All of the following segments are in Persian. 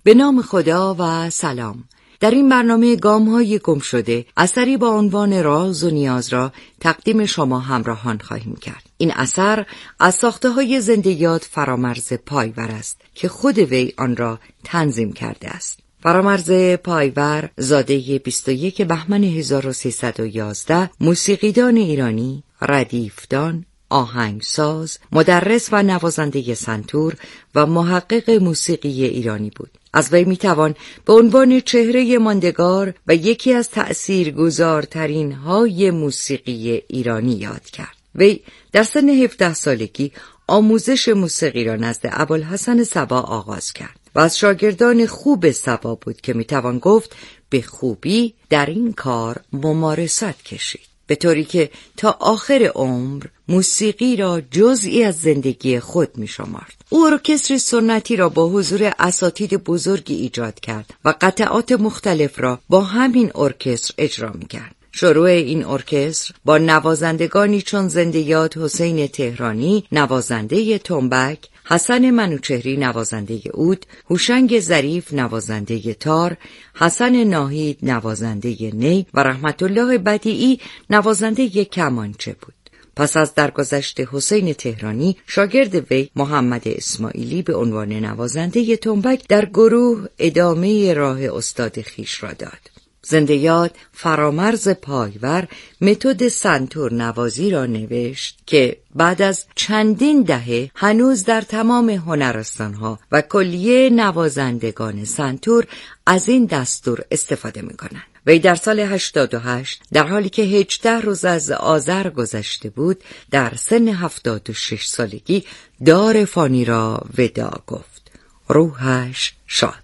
به نام خدا و سلام. در این برنامه گام‌های گم شده اثری با عنوان راز و نیاز را تقدیم شما همراهان خواهیم کرد. این اثر از ساخته‌های زنده یاد فرامرز پایور است که خود وی آن را تنظیم کرده است. فرامرز پایور زاده 21 بهمن 1311، موسیقیدان ایرانی، ردیفدان، آهنگساز، مدرس و نوازنده سنتور و محقق موسیقی ایرانی بود. از وی میتوان به عنوان چهره ماندگار و یکی از تأثیرگذارترین های موسیقی ایرانی یاد کرد. وی در سن 17 سالگی آموزش موسیقی را نزد ابوالحسن صبا آغاز کرد و از شاگردان خوب صبا بود که میتوان گفت به خوبی در این کار ممارست کشید، به طوری که تا آخر عمر موسیقی را جزئی از زندگی خود می شمارد. او ارکستر سنتی را با حضور اساتید بزرگی ایجاد کرد و قطعات مختلف را با همین ارکستر اجرا می کرد. شروع این ارکستر با نوازندگانی چون زنده یاد حسین تهرانی نوازنده تنبک، حسن منوچهری نوازنده عود، هوشنگ ظریف نوازنده تار، حسن ناهید نوازنده نی و رحمت الله بدیعی نوازنده کمانچه بود. پس از درگذشت حسین تهرانی، شاگرد وی محمد اسماعیلی به عنوان نوازنده تنبک در گروه ادامه راه استاد خویش را داد. زنده یاد فرامرز پایور متد سنتور نوازی را نوشت که بعد از چندین دهه هنوز در تمام هنرستانها و کلیه نوازندگان سنتور از این دستور استفاده می‌کنند. وی در سال 88 در حالی که 18 روز از آذر گذشته بود، در سن 76 سالگی دار فانی را وداع گفت. روحش شاد.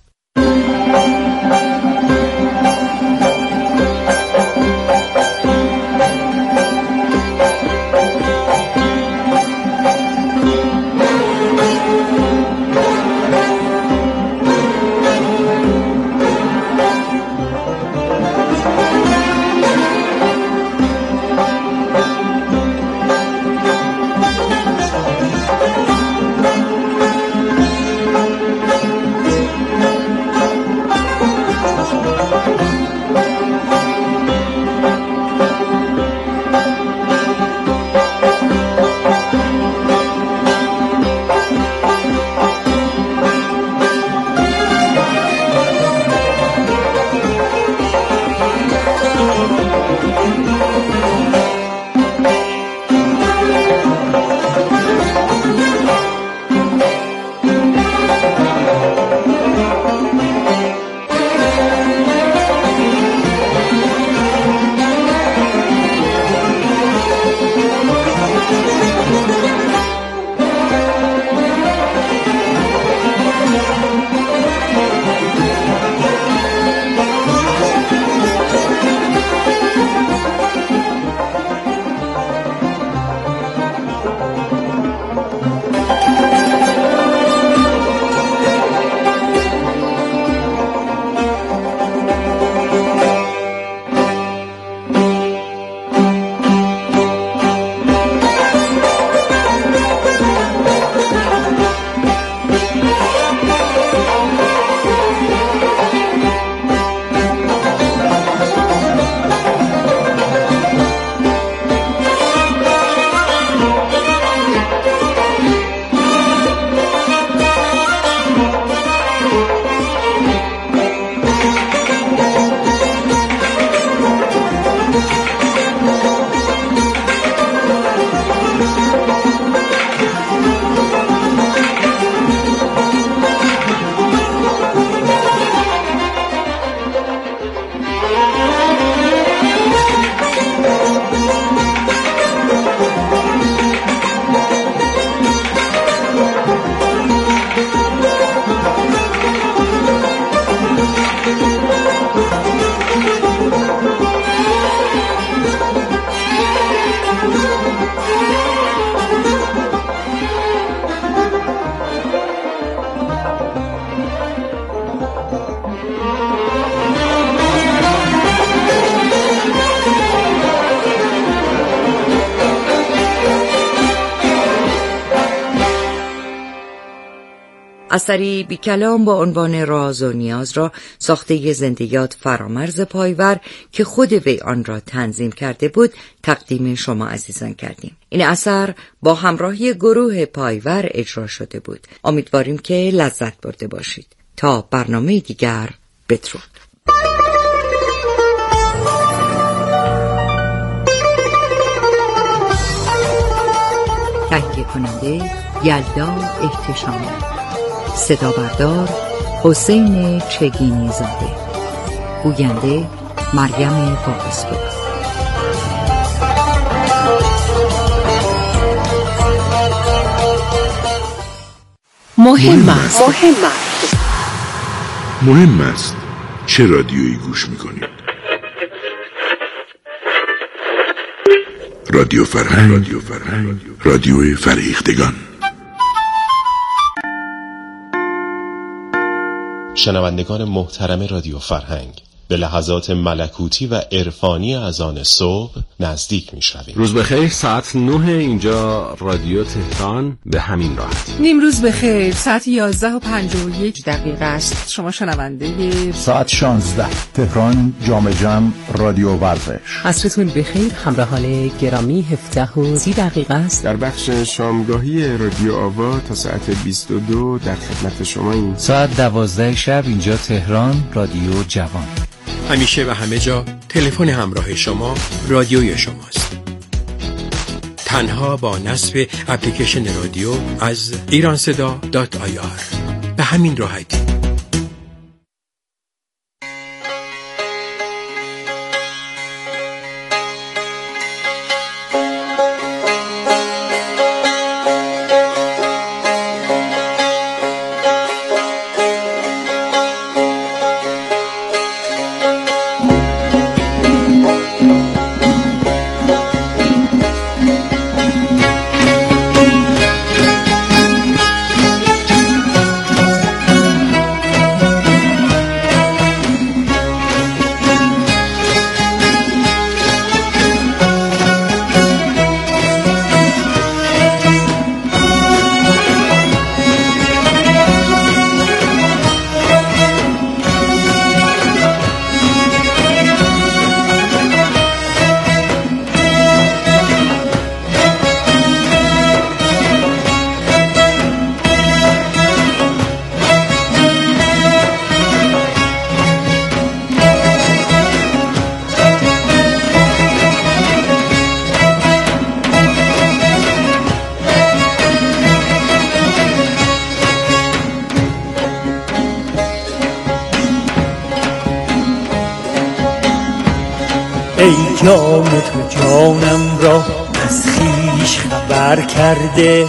اثری بی کلام با عنوان راز و نیاز را ساخته زندیات فرامرز پایور که خود وی آن را تنظیم کرده بود تقدیم شما عزیزان کردیم. این اثر با همراهی گروه پایور اجرا شده بود. امیدواریم که لذت برده باشید. تا برنامه دیگر، بدرود. تهیه کننده یلدا احتشامی، صدا بردار حسین چگینی زاده، گوینده مریم واقع‌پور. مهم است چه رادیویی گوش میکنید؟ رادیو فرهنگ، رادیو فرهیختگان. شنوندگان محترم رادیو فرهنگ، به لحظات ملکوتی و عرفانی اذان صبح نزدیک می‌شویم. روز بخیر، ساعت 9 اینجا رادیو تهران، به همین راحتی. نیم روز بخیر، ساعت 11:51 است. شما شنونده ساعت 16 تهران جام جم رادیو ورزش. عصرتون بخیر، همراهان گرامی، 17:30 است. در بخش شامگاهی رادیو آوا تا ساعت 22 در خدمت شما ایم. ساعت 12 شب اینجا تهران رادیو جوان. همیشه و همه جا تلفن همراه شما رادیوی شماست. تنها با نصب اپلیکیشن رادیو از ایرانصدا.ir به همین راحتی. ای جان تو جانم را از خویش خبر کرده،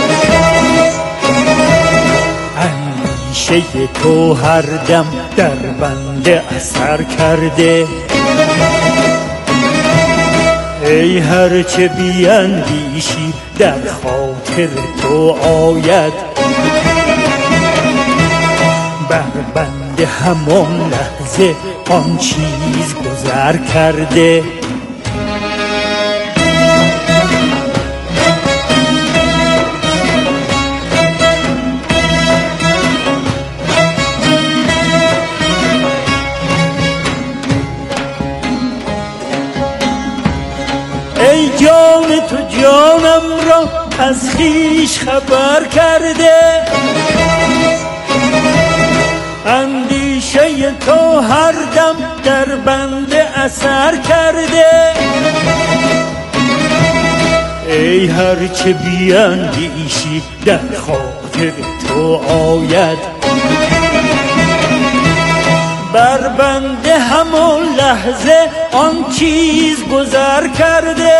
اندیشه تو هر دم در بنده اثر کرده. ای هر چه بیندیشی در خاطر تو آید، بر بنده همان لحظه آن چیز گذر کرده. ای جان تو جانم را از خویش خبر کرده، اندیشه تو هر دم در بنده اثر کرده. ای هر چه بیندیشی در خاطر تو آید، بر بنده همان لحظه آن چیز گذر کرده.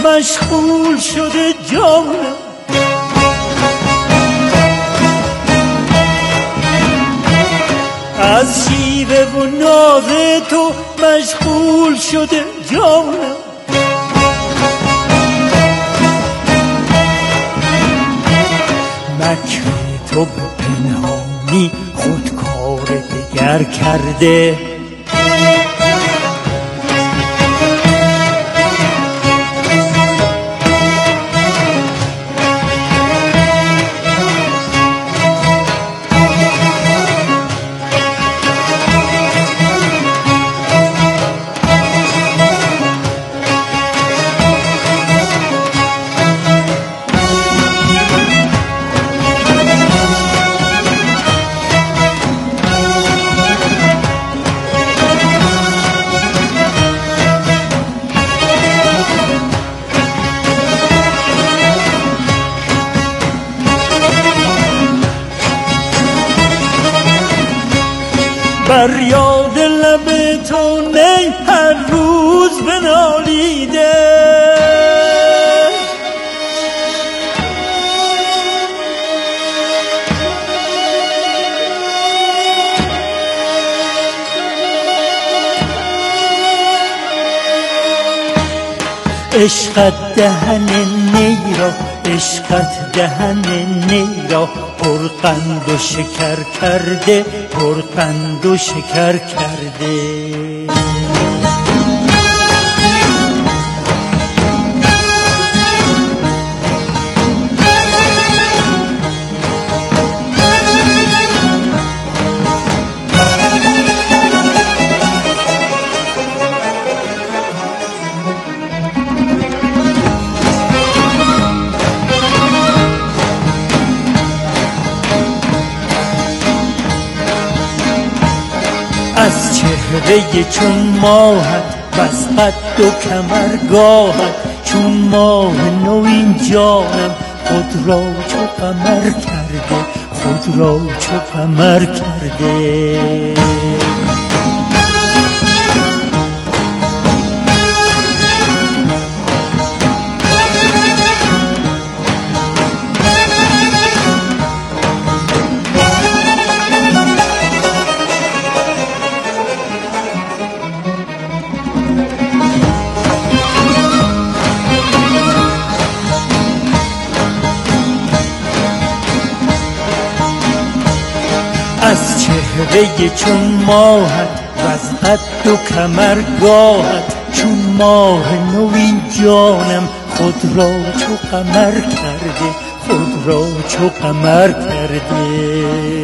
مشغول شده جانم، از شیوه و ناز تو مشغول شده جانم. مکر تو به پنهانی خودکار دگر کرده، بر یاد لب تو نی هر روز بنالیده، عشقت دهن نی را، عشقت دهن نی را پرقند و شکر کرده، پرقند و شکر کرده. از چهره چون ماهت بس قد و کمرگاهت، چون ماه نوین جانم خود را چو قمر کرده، خود را چو قمر کرده. از چهره چون ماهت وز قد و کمرگاهت، چون ماه نوین جانم خود را چو قمر کرده، خود را چو قمر کرده.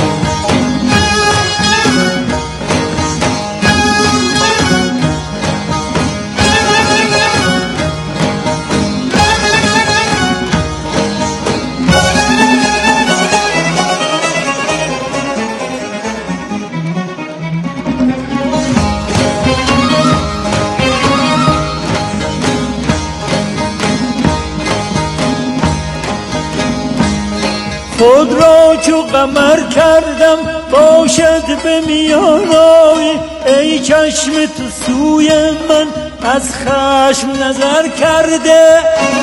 خود را چو قمر کردم باشد به میان آی، ای چشم تو سوی من از خشم نظر کرده،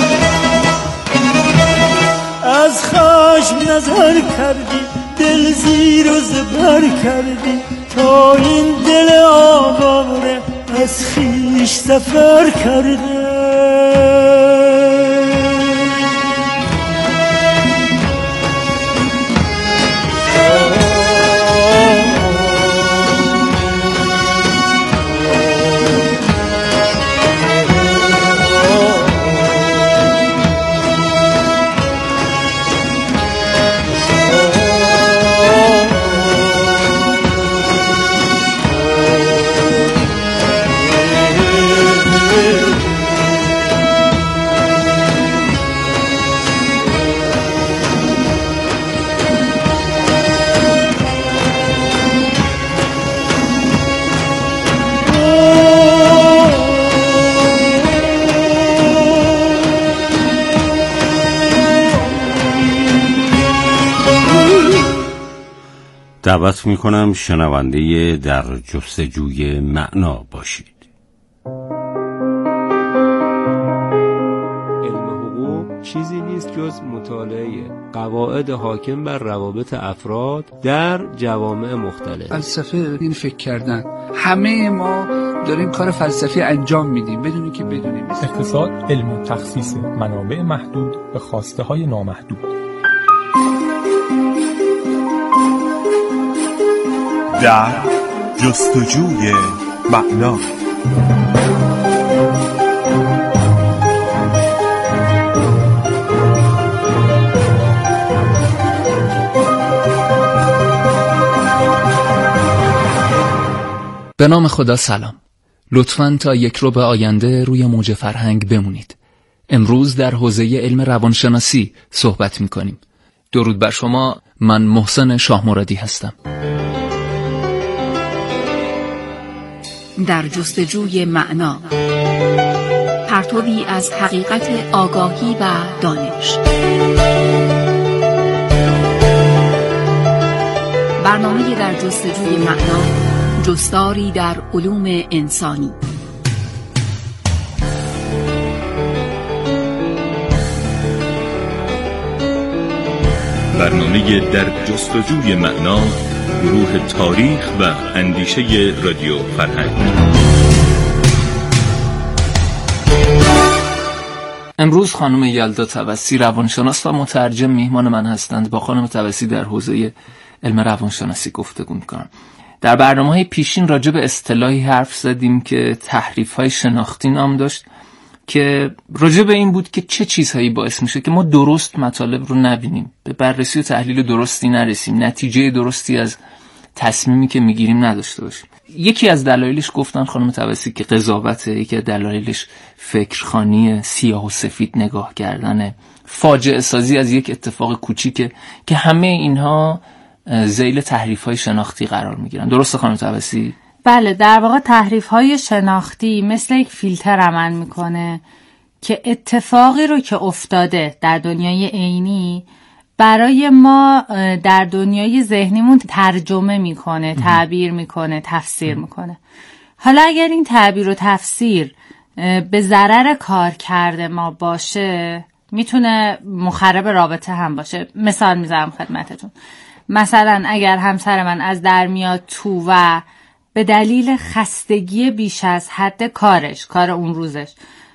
از خشم نظر کردی، دل زیر و زبر کردی، تا این دل آواره از خویش سفر کرده. دعوت میکنم شنونده در جستجوی معنا باشید. چیزی نیست جز مطالعه قواعد حاکم بر روابط افراد در جوامع مختلف. فلسفه این فکر کردن. همه ما داریم کار فلسفی انجام میدیم بدونی که بدونیم. اقتصاد علم تخصیص منابع محدود به خواسته های نامحدود. در جستجوی معنا. به نام خدا سلام. لطفاً تا یک رو به آینده روی موج فرهنگ بمونید. امروز در حوزه علم روانشناسی صحبت می‌کنیم. درود بر شما، من محسن شاه مرادی هستم. در جستجوی معنا، پرتوی از حقیقت آگاهی و دانش. برنامه در جستجوی معنا، جستاری در علوم انسانی. برنامه در جستجوی معنا، گروه تاریخ و اندیشه رادیو فرهنگ. امروز خانم یلدا توسی، روانشناس و مترجم، میهمان من هستند. با خانم توسی در حوزه علم روانشناسی گفتگو می‌کنم. در برنامه‌های پیشین راجع به اصطلاحی حرف زدیم که تحریف‌های شناختی نام داشت، که راجع به این بود که چه چیزهایی باعث میشه که ما درست مطالب رو نبینیم، به بررسی و تحلیل درستی نرسیم، نتیجه درستی از تصمیمی که میگیریم نداشته باشیم. یکی از دلایلش گفتن خانم توسی که قضاوته، یکی از دلایلش فکرخوانی سیاه و سفید نگاه کردنه، فاجعه سازی از یک اتفاق کوچیکه، که همه اینها ذیل تحریف‌های شناختی قرار میگیرن. درسته خانم توسی؟ بله، در واقع تحریف‌های شناختی مثل یک فیلتر عمل میکنه که اتفاقی رو که افتاده در دنیای عینی برای ما در دنیای ذهنیمون ترجمه میکنه، تعبیر میکنه، تفسیر میکنه. حالا اگر این تعبیر و تفسیر به ضرر کارکرد ما باشه، میتونه مخرب رابطه هم باشه. مثال میذارم خدمتتون. مثلا اگر همسر من از در میاد تو و به دلیل خستگی بیش از حد کار اون روزش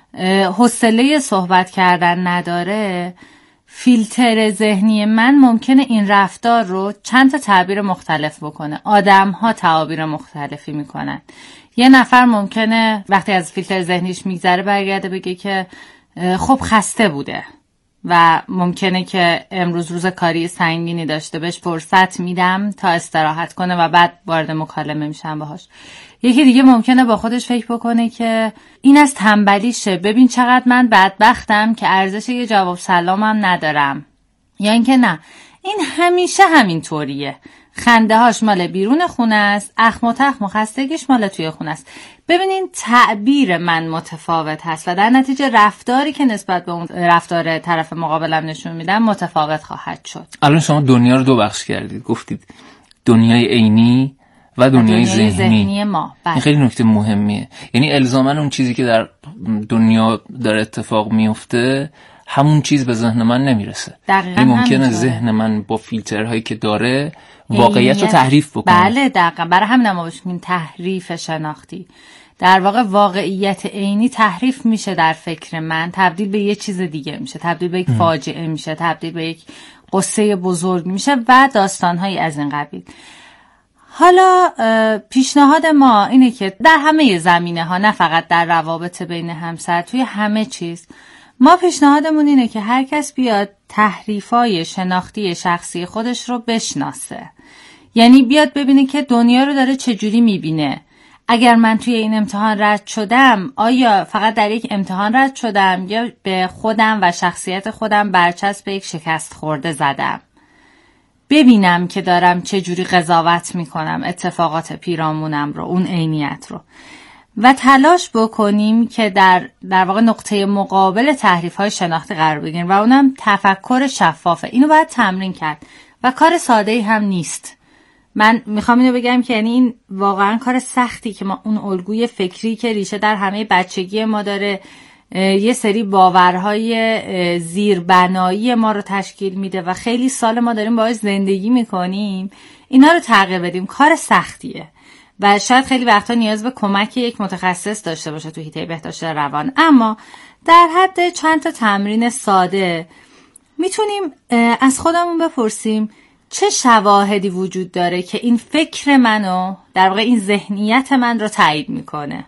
حوصله صحبت کردن نداره، فیلتر ذهنی من ممکنه این رفتار رو چند تا تعبیر مختلف بکنه. آدم ها تعابیر مختلفی میکنن. یه نفر ممکنه وقتی از فیلتر ذهنیش میگذره برگرده بگه که خب خسته بوده و ممکنه که امروز روز کاری سنگینی داشته، بهش فرصت میدم تا استراحت کنه و بعد وارد مکالمه میشم باهاش. یکی دیگه ممکنه با خودش فکر بکنه که این از تنبلیشه، ببین چقدر من بدبختم که ارزش یه جواب سلامم ندارم. یا اینکه نه، این همیشه همینطوریه، خنده هاش مال بیرون خونه است، اخم و تخم و خستگیش مال توی خونه است. ببینین تعبیر من متفاوت هست و در نتیجه رفتاری که نسبت به اون رفتار طرف مقابلم نشون میدم متفاوت خواهد شد. الان شما دنیا رو دو بخش کردید، گفتید دنیای عینی و دنیای ذهنی ما. این خیلی نکته مهمیه. یعنی الزاماً اون چیزی که در دنیا داره اتفاق میفته همون چیز به ذهن من نمیرسه. دقیقاً ممکنه ذهن من با فیلترهایی که داره واقعیت رو تحریف بکنه. بله دقیقاً. برای همین ما بهش میگیم تحریف شناختی. در واقع واقعیت عینی تحریف میشه در فکر من، تبدیل به یه چیز دیگه میشه، تبدیل به یک فاجعه میشه، تبدیل به یک قصه بزرگ میشه و داستانهایی از این قبیل. حالا پیشنهاد ما اینه که در همه زمینه ها، نه فقط در روابط بین همسر، توی همه چیز ما پیشنهادمون اینه که هر کس بیاد تحریفای شناختی شخصی خودش رو بشناسه. یعنی بیاد ببینه که دنیا رو داره چجوری میبینه. اگر من توی این امتحان رد شدم، آیا فقط در یک امتحان رد شدم یا به خودم و شخصیت خودم برچسب یک شکست خورده زدم؟ ببینم که دارم چجوری قضاوت میکنم اتفاقات پیرامونم رو، اون عینیت رو، و تلاش بکنیم که در واقع نقطه مقابل تحریف‌های شناختی قرار بگیریم و اونم تفکر شفافه. اینو باید تمرین کرد و کار ساده‌ای هم نیست. من میخوام اینو بگم که یعنی این واقعا کار سختی که ما اون الگوی فکری که ریشه در همه بچگی ما داره، یه سری باورهای زیربنایی ما رو تشکیل میده و خیلی سال ما داریم باهاش زندگی میکنیم، اینا رو تغییر بدیم کار سختیه و شاید خیلی وقتا نیاز به کمک یک متخصص داشته باشه تو حیطه بهداشت روان. اما در حد چند تا تمرین ساده میتونیم از خودمون بپرسیم چه شواهدی وجود داره که این فکر منو، در واقع این ذهنیت من رو تایید میکنه.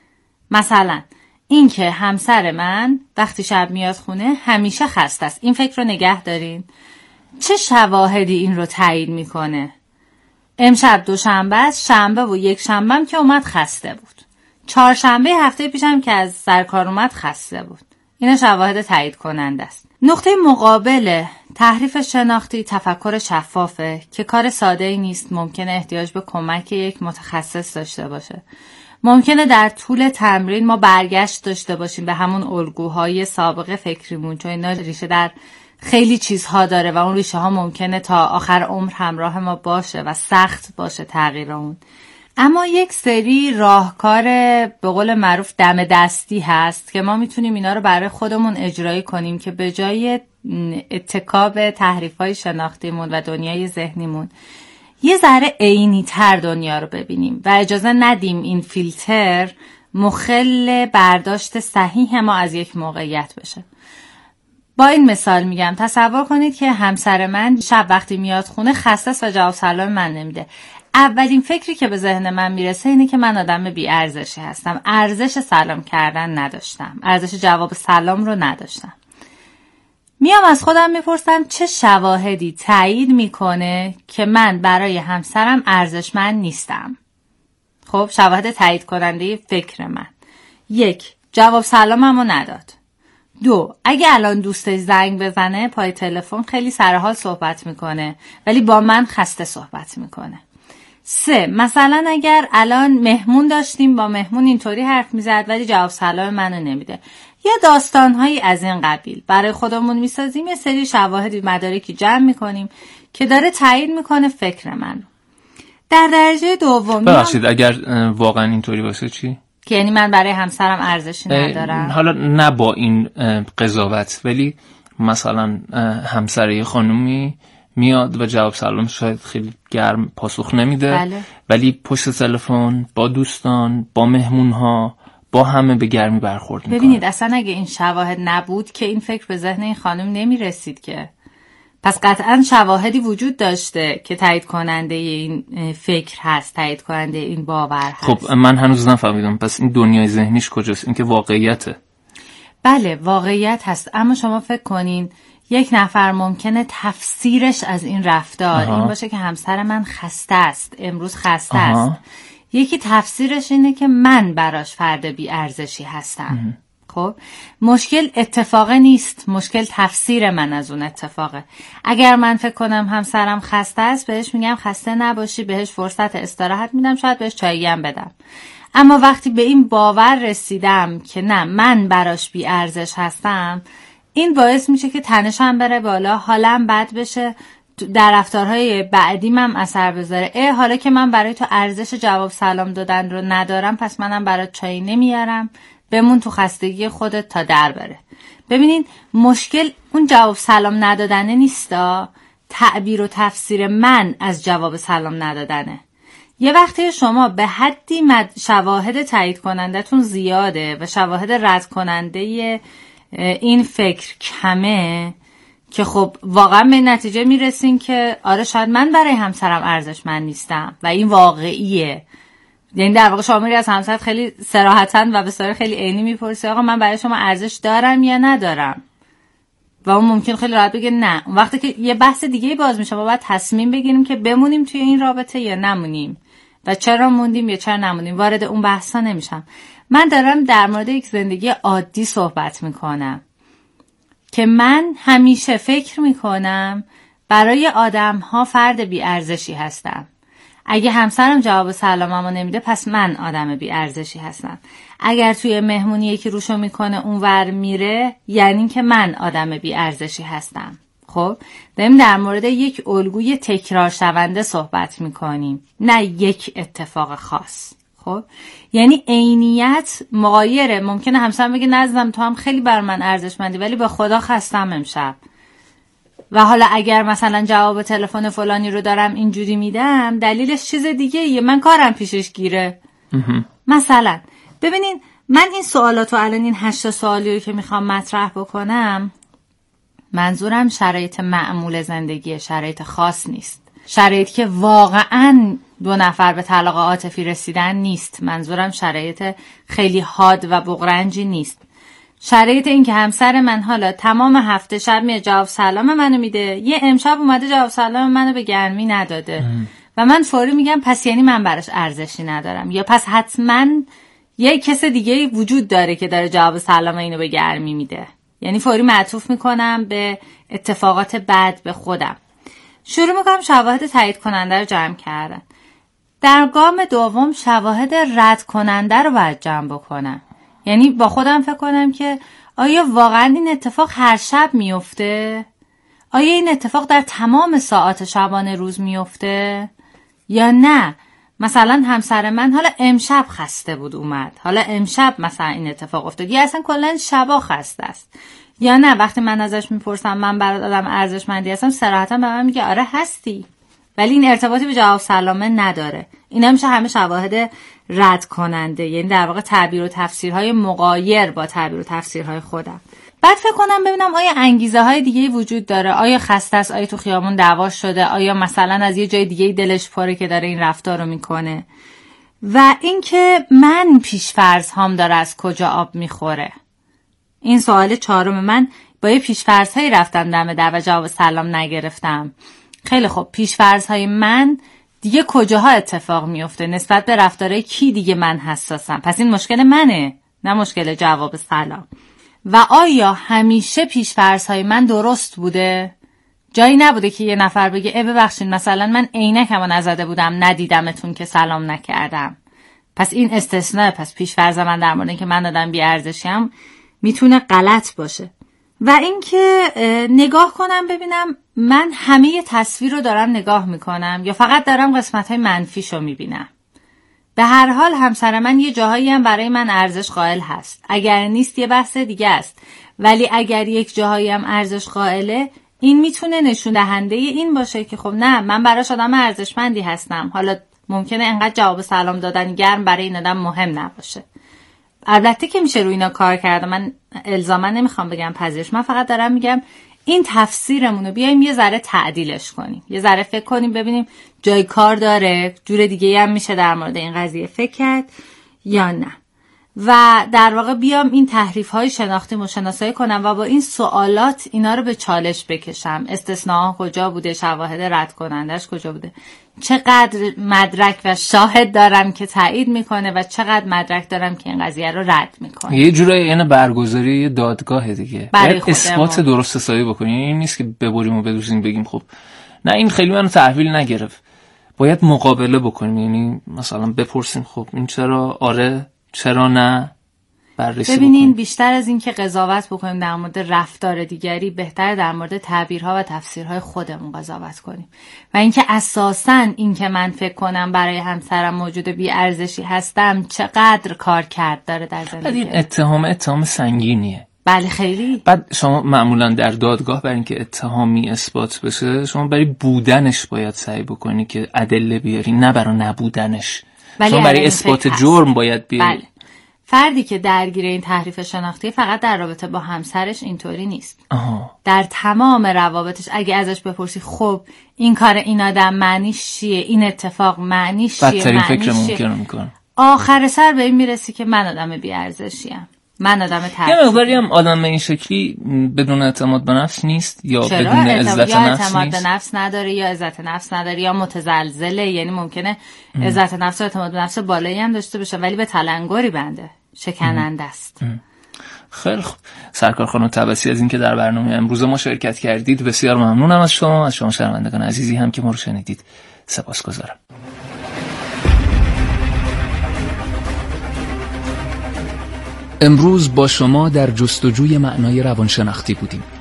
مثلا این که همسر من وقتی شب میاد خونه همیشه خسته است، این فکر رو نگه دارین. چه شواهدی این رو تایید میکنه؟ امشب دوشنبه است، شنبه و یک شنبه هم که اومد خسته بود، چهارشنبه هفته پیشم که از سرکار اومد خسته بود. اینا شواهد تایید کننده است. نقطه مقابل تحریف شناختی تفکر شفافه که کار ساده ای نیست، ممکنه احتیاج به کمک یک متخصص داشته باشه. ممکنه در طول تمرین ما برگشت داشته باشیم به همون الگوهای سابق فکریمون، چون اینا ریشه در خیلی چیزها داره و اون ریشه ها ممکنه تا آخر عمر همراه ما باشه و سخت باشه تغییر اون. اما یک سری راهکار به قول معروف دم دستی هست که ما میتونیم اینا رو برای خودمون اجرایی کنیم که به جای اتکا به تحریف‌های شناختیمون و دنیای ذهنیمون یه ذره عینی تر دنیا رو ببینیم و اجازه ندیم این فیلتر مخل برداشت صحیح ما از یک موقعیت بشه. با این مثال میگم، تصور کنید که همسر من شب وقتی میاد خونه خسته است و جواب سلام من نمیده. اولین فکری که به ذهن من میرسه اینه که من آدم بی ارزشی هستم، ارزش سلام کردن نداشتم، ارزش جواب سلام رو نداشتم. میام از خودم میپرسم چه شواهدی تایید میکنه که من برای همسرم ارزشمند نیستم. خب شواهد تایید کننده فکر من: 1. جواب سلاممو نداد. 2. اگه الان دوستش زنگ بزنه پای تلفن خیلی سرحال صحبت میکنه ولی با من خسته صحبت میکنه. 3. مثلا اگر الان مهمون داشتیم با مهمون اینطوری حرف میزد ولی جواب سلام منو نمیده. یا داستانهایی از این قبیل برای خودمون میسازیم، یه سری شواهد مدارکی جمع میکنیم که داره تایید میکنه فکر منو. در درجه دوم ببخشید اگر واقعا اینطوری باشه چی؟ که یعنی من برای همسرم ارزشی ندارم. حالا نه با این قضاوت، ولی مثلا همسر یه خانومی میاد و جواب سلام شاید خیلی گرم پاسخ نمیده. بله. ولی پشت تلفن با دوستان، با مهمونها، با همه به گرمی برخورد میکنه. ببینید اصلا اگه این شواهد نبود که این فکر به ذهن این خانم نمیرسید که. پس قطعا شواهدی وجود داشته که تایید کننده این فکر هست، تایید کننده این باور هست. خب من هنوز نفهمیدم پس این دنیای ذهنیش کجاست؟ این که واقعیته. بله واقعیت هست، اما شما فکر کنین یک نفر ممکنه تفسیرش از این رفتار این باشه که همسر من خسته است، امروز خسته است. یکی تفسیرش اینه که من براش فرد بی ارزشی هستم. خب مشکل اتفاق نیست، مشکل تفسیر من از اون اتفاقه. اگر من فکر کنم همسرم خسته است، بهش میگم خسته نباشی، بهش فرصت استراحت میدم، شاید بهش چایی هم بدم. اما وقتی به این باور رسیدم که نه من براش بی ارزش هستم، این باعث میشه که تنشم بره بالا، حالم بد بشه، در رفتارهای بعدیم هم اثر بذاره. حالا که من برای تو ارزش جواب سلام دادن رو ندارم، پس منم برات چایی نمیارم، بمون تو خستگی خودت تا در بره. ببینین مشکل اون جواب سلام ندادنه نیستا، تعبیر و تفسیر من از جواب سلام ندادنه. یه وقتی شما به حدی شواهد تایید کنندتون زیاده و شواهد رد کننده این فکر کمه که خب واقعا به نتیجه میرسین که آره شاید من برای همسرم ارزشمند نیستم و این واقعیه. یعنی در واقع شما میری از همسرت خیلی صراحتاً و به صورت خیلی عینی میپرسی آقا من برای شما ارزش دارم یا ندارم، و اون ممکن خیلی راحت بگه نه. اون وقتی که یه بحث دیگه باز میشه، ما باید تصمیم بگیریم که بمونیم توی این رابطه یا نمونیم و چرا موندیم یا چرا نمونیم. وارد اون بحثا نمیشم. من دارم در مورد یک زندگی عادی صحبت میکنم که من همیشه فکر میکنم برای آدم‌ها فرد بی ارزشی هستم. اگه همسرم جواب سلاممو نمیده پس من آدم بی ارزشی هستم. اگر توی مهمونی یکی روشو میکنه اونور میره، یعنی که من آدم بی ارزشی هستم. خب داریم در مورد یک الگوی تکرار شونده صحبت میکنیم، نه یک اتفاق خاص. خب یعنی عینیت مغایره. ممکنه همسرم بگه نزدم تو هم خیلی بر من ارزشمندی ولی به خدا خستم امشب، و حالا اگر مثلا جواب تلفن فلانی رو دارم اینجوری میدم دلیلش چیز دیگه یه، من کارم پیشش گیره. مثلا ببینین من این سوالاتو الان این 8 سوالی رو که میخوام مطرح بکنم منظورم شرایط معمول زندگی، شرایط خاص نیست، شرایطی که واقعاً 2 نفر به طلاق عاطفی رسیدن نیست. منظورم شرایط خیلی حاد و بغرنجی نیست. شرایط این که همسر من حالا تمام هفته شب میاد جواب سلام منو میده، یه امشب اومده جواب سلام منو به گرمی نداده و من فوری میگم پس یعنی من براش ارزشی ندارم، یا پس حتما یه کس دیگه وجود داره که داره جواب سلام اینو به گرمی میده. یعنی فوری معطوف میکنم به اتفاقات بد به خودم. شروع میکنم شواهد تایید کننده رو جمع کردن. در گام دوم شواهد رد کننده رو باید جمع بکنم. یعنی با خودم فکر کنم که آیا واقعا این اتفاق هر شب میفته؟ آیا این اتفاق در تمام ساعات شبانه روز میفته؟ یا نه مثلا همسر من حالا امشب خسته بود اومد، حالا امشب مثلا این اتفاق افتاد، یا اصلا کلا شبا خسته است. یا نه وقتی من ازش میپرسم من برات آدم ارزشمندی هستم صراحتا به من میگه آره هستی، ولی این ارتباطی به جواب سلامه نداره. اینا میشه همه شواهد رد کننده، یعنی در واقع تعبیر و تفسیرهای مغایر با تعبیر و تفسیرهای خودم. بعد فکر کنم ببینم آیا انگیزه های دیگه وجود داره، آیا خسته است، آیا تو خیابون دعواش شده، آیا مثلا از یه جای دیگه دلش پره که داره این رفتار رو میکنه، و اینکه من پیش‌فرض هام داره از کجا آب میخوره. این سوال 4 من. با یه پیش‌فرض هایی رفتم دم در و جواب سلام نگرفتم. خیلی خب پیش‌فرض های من دیگه کجاها اتفاق میفته، نسبت به رفتارهای کی دیگه من حساسم، پس این مشکل منه نه مشکل جواب سلام. و آیا همیشه پیش‌فرض‌های من درست بوده؟ جایی نبوده که یه نفر بگه ببخشید مثلا من عینکمو نزده بودم ندیدمتون که سلام نکردم، پس این استثناء، پس پیش‌فرض من در مورد اینکه من آدم بی‌ارزشیم میتونه غلط باشه. و اینکه نگاه کنم ببینم من همه تصویر رو دارم نگاه میکنم یا فقط دارم قسمت‌های منفیشو میبینم. به هر حال همسر من یه جاهایی هم برای من ارزش قائل هست، اگر نیست یه بحث دیگه است، ولی اگر یک جاهایی هم ارزش قائله این میتونه نشون دهنده این باشه که خب نه من براش آدم ارزشمندی هستم. حالا ممکنه انقدر جواب سلام دادن گرم برای این آدم مهم نباشه. البته که میشه روی اینا کار کرده، من الزاما نمیخوام بگم پذیرش، من فقط دارم میگم این تفسیرمونو بیایم یه ذره تعدیلش کنیم، یه ذره فکر کنیم ببینیم جای کار داره، جور دیگه هم میشه در مورد این قضیه فکر کرد یا نه. و در واقع بیام این تحریف‌های شناختی مشناسایی کنم و با این سوالات اینا رو به چالش بکشم. استثناء کجا بوده، شواهد رد کنندش کجا بوده، چقدر مدرک و شاهد دارم که تایید میکنه و چقدر مدرک دارم که این قضیه رو رد میکنه. یه جورایی یعنی برگزاری دادگاه دیگه، باید اثبات درست حسابی بکنیم. این نیست که ببریم و بدوزیم بگیم خب نه این خیلی منو تحویل نگرفت. باید مقابله بکنیم، یعنی مثلا بپرسیم خب این چرا آره چرا نه، بررسی ببینین بکنیم. بیشتر از این که قضاوت بکنیم در مورد رفتار دیگری، بهتر در مورد تعبیرها و تفسیرهای خودمون قضاوت کنیم. و اینکه اساساً این که من فکر کنم برای همسرم موجود بی ارزشی هستم چقدر کار کرد داره در زندگی. بعد این اتهام سنگینیه. بله خیلی. بعد شما معمولا در دادگاه برای اینکه اتهامی اثبات بشه شما برای بودنش باید سعی بکنی که ادله بیاری، نه برای نبودنش. شما برای اثبات جرم باید بیاری. بله. فردی که درگیر این تحریف شناختی فقط در رابطه با همسرش اینطوری نیست. در تمام روابطش اگه ازش بپرسی خب این کار این آدم معنیش چیه، این اتفاق معنیش چیه، بدترین فکر ممکن رو میکنه. آخر سر به این میرسی که من آدم بی‌ارزشیم، من آدم ترسیم. یه مقداری هم آدم این شکلی بدون اعتماد به نفس نیست یا بدون عزت نفس نیست. اعتماد به نفس نداره یا عزت نفس نداره یا متزلزله، یعنی ممکنه عزت نفس و اعتماد به نفس بالایی هم داشته باشه ولی به تلنگری بنده، شکننده است. خیلی خوب. سرکار خانم طبسی از اینکه در برنامه امروز ما شرکت کردید بسیار ممنونم از شما شنوندگان عزیزی هم که ما رو شنیدید سپاسگزارم. امروز با شما در جستجوی معنای روانشناختی بودیم.